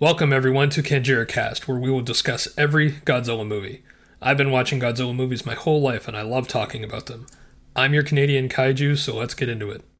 Welcome everyone to Kanjira Cast, where we will discuss every Godzilla movie. I've been watching Godzilla movies my whole life and I love talking about them. I'm your Canadian kaiju, so let's get into it.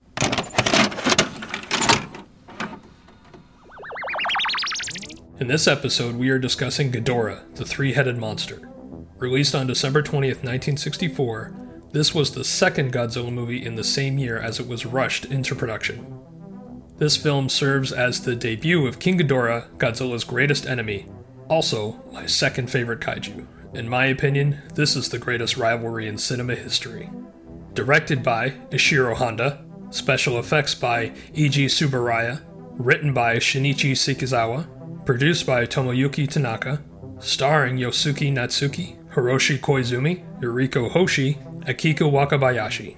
In this episode, we are discussing Ghidorah, the three-headed monster. Released on December 20th, 1964, this was the second Godzilla movie in the same year as it was rushed into production. This film serves as the debut of King Ghidorah, Godzilla's greatest enemy, also my second favorite kaiju. In my opinion, this is the greatest rivalry in cinema history. Directed by Ishiro Honda, special effects by Eiji Tsuburaya, written by Shinichi Sekizawa, produced by Tomoyuki Tanaka, starring Yosuke Natsuki, Hiroshi Koizumi, Yuriko Hoshi, Akiko Wakabayashi.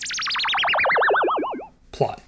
Plot.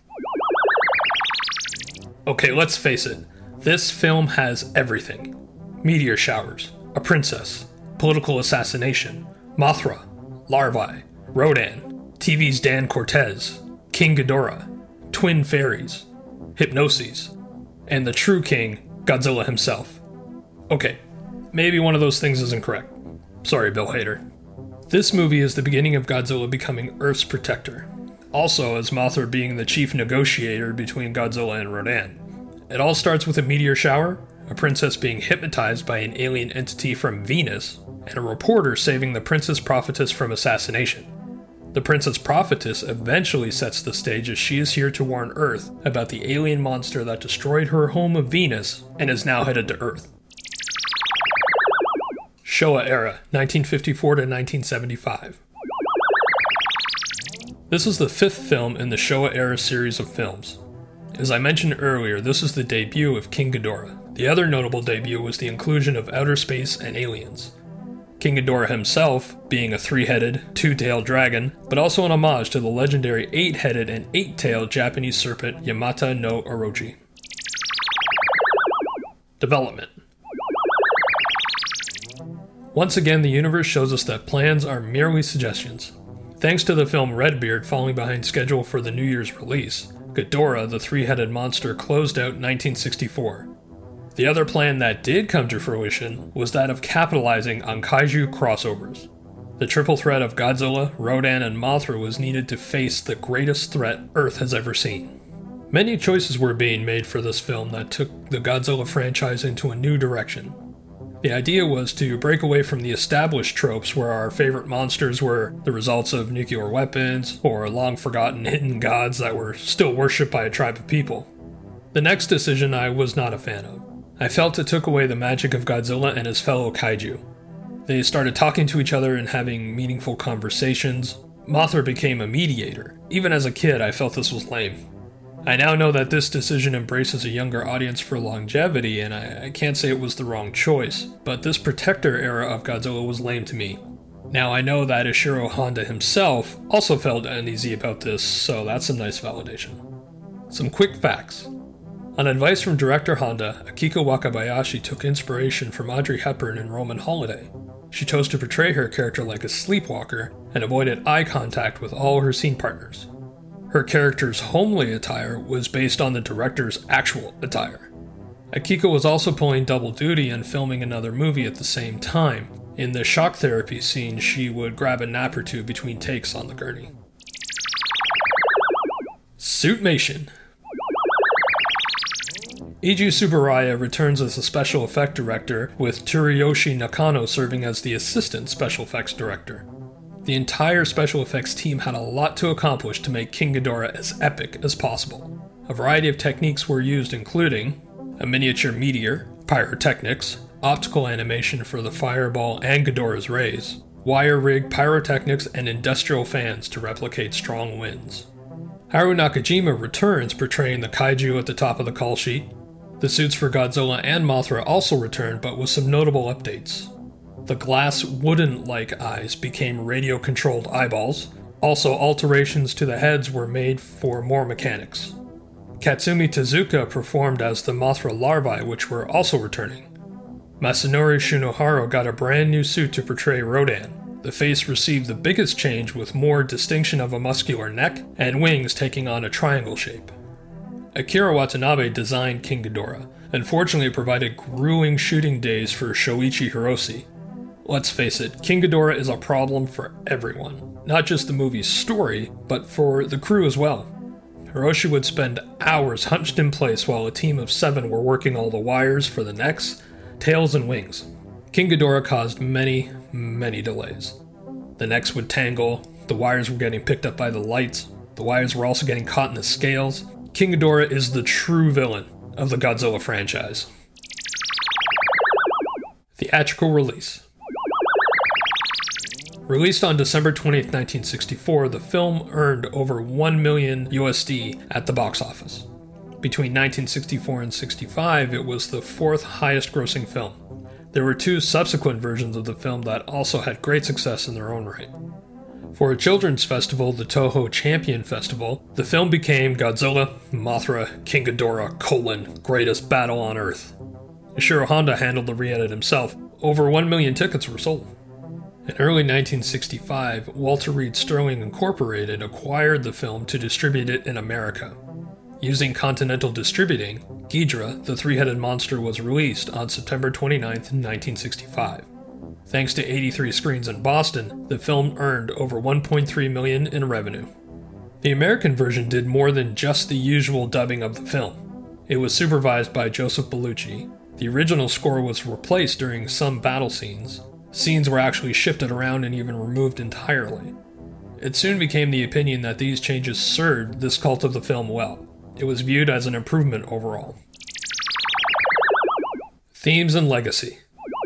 Okay, let's face it, this film has everything. Meteor showers, a princess, political assassination, Mothra, larvae, Rodan, TV's Dan Cortez, King Ghidorah, twin fairies, hypnoses, and the true king, Godzilla himself. Okay, maybe one of those things isn't correct. Sorry, Bill Hader. This movie is the beginning of Godzilla becoming Earth's protector. Also, as Mothra being the chief negotiator between Godzilla and Rodan. It all starts with a meteor shower, a princess being hypnotized by an alien entity from Venus, and a reporter saving the Princess Prophetess from assassination. The Princess Prophetess eventually sets the stage as she is here to warn Earth about the alien monster that destroyed her home of Venus and is now headed to Earth. Showa era, 1954 to 1975. This is the fifth film in the Showa era series of films. As I mentioned earlier, this is the debut of King Ghidorah. The other notable debut was the inclusion of outer space and aliens. King Ghidorah himself being a three-headed, two-tailed dragon, but also an homage to the legendary eight-headed and eight-tailed Japanese serpent Yamata no Orochi. Development. Once again, the universe shows us that plans are merely suggestions. Thanks to the film Redbeard falling behind schedule for the New Year's release, Ghidorah, the three-headed monster, closed out 1964. The other plan that did come to fruition was that of capitalizing on kaiju crossovers. The triple threat of Godzilla, Rodan, and Mothra was needed to face the greatest threat Earth has ever seen. Many choices were being made for this film that took the Godzilla franchise into a new direction. The idea was to break away from the established tropes where our favorite monsters were the results of nuclear weapons or long-forgotten hidden gods that were still worshipped by a tribe of people. The next decision I was not a fan of. I felt it took away the magic of Godzilla and his fellow kaiju. They started talking to each other and having meaningful conversations. Mothra became a mediator. Even as a kid, I felt this was lame. I now know that this decision embraces a younger audience for longevity, and I can't say it was the wrong choice, but this Protector era of Godzilla was lame to me. Now I know that Ishiro Honda himself also felt uneasy about this, so that's some nice validation. Some quick facts. On advice from director Honda, Akiko Wakabayashi took inspiration from Audrey Hepburn in Roman Holiday. She chose to portray her character like a sleepwalker and avoided eye contact with all her scene partners. Her character's homely attire was based on the director's actual attire. Akiko was also pulling double duty and filming another movie at the same time. In the shock therapy scene, she would grab a nap or two between takes on the gurney. Suitmation. Eiji Tsuburaya returns as a special effect director, with Tsuruyoshi Nakano serving as the assistant special effects director. The entire special effects team had a lot to accomplish to make King Ghidorah as epic as possible. A variety of techniques were used, including a miniature meteor, pyrotechnics, optical animation for the fireball and Ghidorah's rays, wire rig pyrotechnics, and industrial fans to replicate strong winds. Haru Nakajima returns portraying the kaiju at the top of the call sheet. The suits for Godzilla and Mothra also returned, but with some notable updates. The glass wooden-like eyes became radio-controlled eyeballs. Also, alterations to the heads were made for more mechanics. Katsumi Tezuka performed as the Mothra larvae, which were also returning. Masanori Shinohara got a brand new suit to portray Rodan. The face received the biggest change with more distinction of a muscular neck and wings taking on a triangle shape. Akira Watanabe designed King Ghidorah, Unfortunately, it provided grueling shooting days for Shoichi Hirose. Let's face it, King Ghidorah is a problem for everyone. Not just the movie's story, but for the crew as well. Hirose would spend hours hunched in place while a team of 7 were working all the wires for the necks, tails, and wings. King Ghidorah caused many, many delays. The necks would tangle, the wires were getting picked up by the lights, the wires were also getting caught in the scales. King Ghidorah is the true villain of the Godzilla franchise. Theatrical release. Released on December 20th, 1964, the film earned over $1 million USD at the box office. Between 1964 and 65, it was the 4th highest grossing film. There were 2 subsequent versions of the film that also had great success in their own right. For a children's festival, the Toho Champion Festival, the film became Godzilla, Mothra, King Ghidorah, Greatest Battle on Earth. Ishiro Honda handled the re-edit himself. Over 1 million tickets were sold. In early 1965, Walter Reed Sterling Incorporated acquired the film to distribute it in America. Using Continental Distributing, Ghidra, the three-headed monster, was released on September 29, 1965. Thanks to 83 screens in Boston, the film earned over $1.3 million in revenue. The American version did more than just the usual dubbing of the film. It was supervised by Joseph Bellucci. The original score was replaced during some battle scenes. Scenes were actually shifted around and even removed entirely. It soon became the opinion that these changes served this cult of the film well. It was viewed as an improvement overall. Themes and legacy.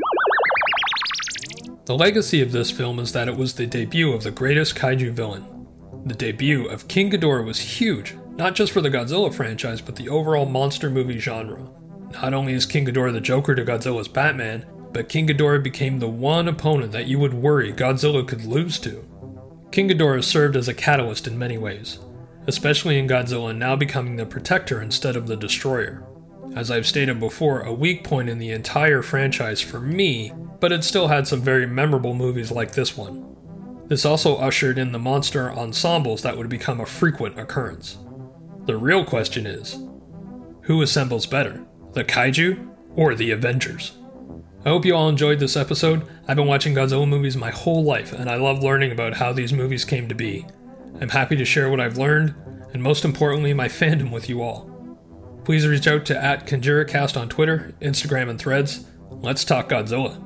The legacy of this film is that it was the debut of the greatest kaiju villain. The debut of King Ghidorah was huge, not just for the Godzilla franchise, but the overall monster movie genre. Not only is King Ghidorah the Joker to Godzilla's Batman, but King Ghidorah became the one opponent that you would worry Godzilla could lose to. King Ghidorah served as a catalyst in many ways, especially in Godzilla now becoming the protector instead of the destroyer. As I've stated before, a weak point in the entire franchise for me, but it still had some very memorable movies like this one. This also ushered in the monster ensembles that would become a frequent occurrence. The real question is, who assembles better, the kaiju or the Avengers? I hope you all enjoyed this episode. I've been watching Godzilla movies my whole life, and I love learning about how these movies came to be. I'm happy to share what I've learned, and most importantly, my fandom with you all. Please reach out to @KanjiraCast on Twitter, Instagram, and Threads. Let's talk Godzilla.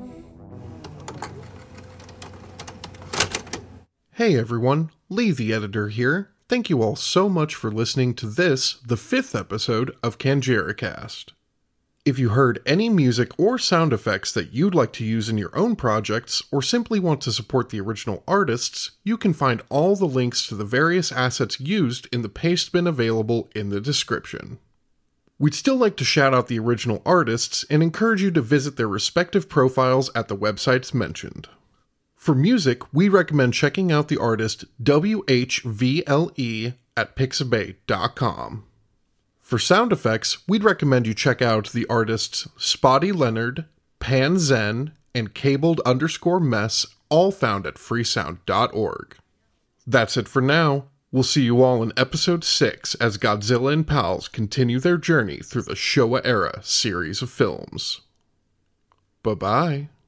Hey everyone, Lee the editor here. Thank you all so much for listening to this, the 5th episode of KanjiraCast. If you heard any music or sound effects that you'd like to use in your own projects, or simply want to support the original artists, you can find all the links to the various assets used in the paste bin available in the description. We'd still like to shout out the original artists and encourage you to visit their respective profiles at the websites mentioned. For music, we recommend checking out the artist WHVLE at pixabay.com. For sound effects, we'd recommend you check out the artists Spotty Leonard, Pan Zen, and Cabled_Mess, all found at freesound.org. That's it for now. We'll see you all in episode 6 as Godzilla and pals continue their journey through the Showa era series of films. Bye-bye.